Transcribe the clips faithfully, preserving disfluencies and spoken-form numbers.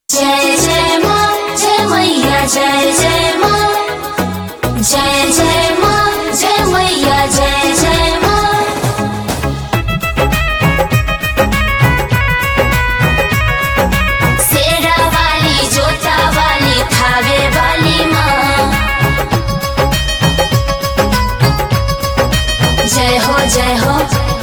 जय जय माँ जय मैया जय जय माँ जय जय माँ जय मैया जय जय माँ। शेरा वाली जोता वाली थावे वाली माँ, जय हो जय हो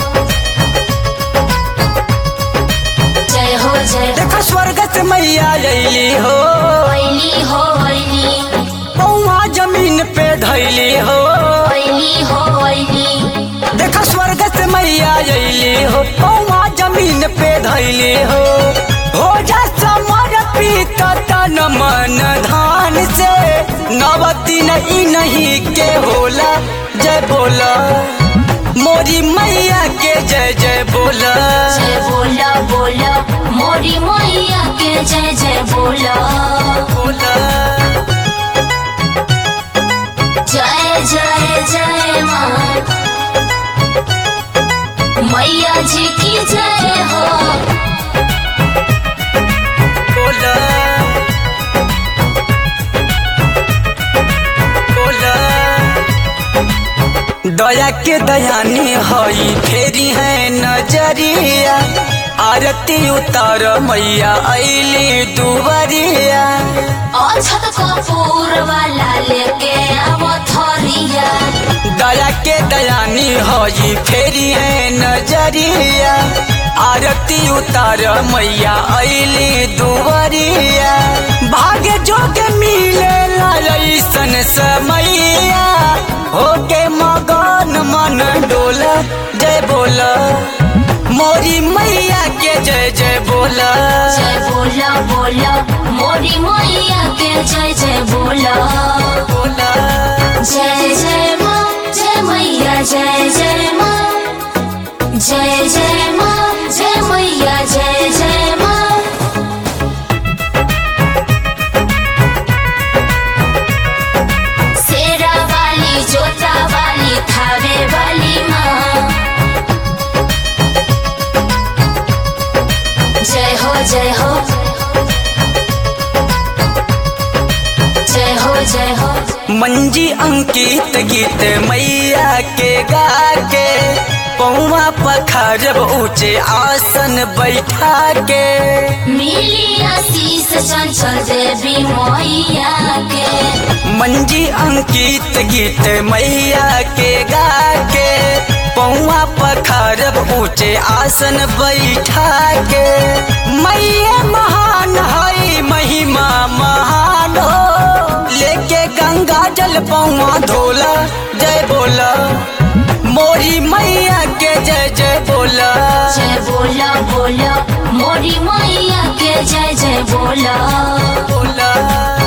जय हो जय। देखा स्वर्ग से मैया अली हो, अली हो अली, पौआ जमीन पे धैली हो। अली हो अली, देखा स्वर्ग से मैया अली हो, पौआ जमीन पे धैली हो। हो जा समर्पित तन मन धान से, नवती नहीं नहीं के होला जय बोला, मोरी मैया के जय जय बोला। जय बोला बोला मोरी मैया के जय जय बोला बोला जय जय जय माँ, मैया जी की जय हो। बोला बोला दया के दयानी हई फेरी है नजरिया, आरती उतार मैया अली दुवरिया। अछत कपूर वाला लेके आवो थरिया, दया के दयानी हई फेरी है नजरिया, आरती उतार मैया अली दुवरिया। भाग्य जोग मिले लाइसन समैया, होके मगन मन डोला जय बोला, मोरी मैया के जय जय बोला। जय बोला बोला मोरी मैया के जय जय बोला बोला जय जय माँ जय मैया जय जय माँ, जय जय माँ जय मैया जय जय माँ। शेरा वाली जोता वाली थावे वाली माँ, जय हो जय हो जय हो जय हो। मंजी अंकित गीत मैया के गा के, पौवा पखारब ऊंचे आसन बैठा के। मिली आशीष चंचल देवी मैया के, मंजी अंकित गीत मैया के गा के, पौवा पखारब ऊंचे आसन बैठा के। मैया महान है महिमा महान हो, लेके गंगा जल पौवा धोला जय बोला, मोरी मैया के जय जय बोला। जय बोला बोला मोरी मैया के जय जय बोला बोला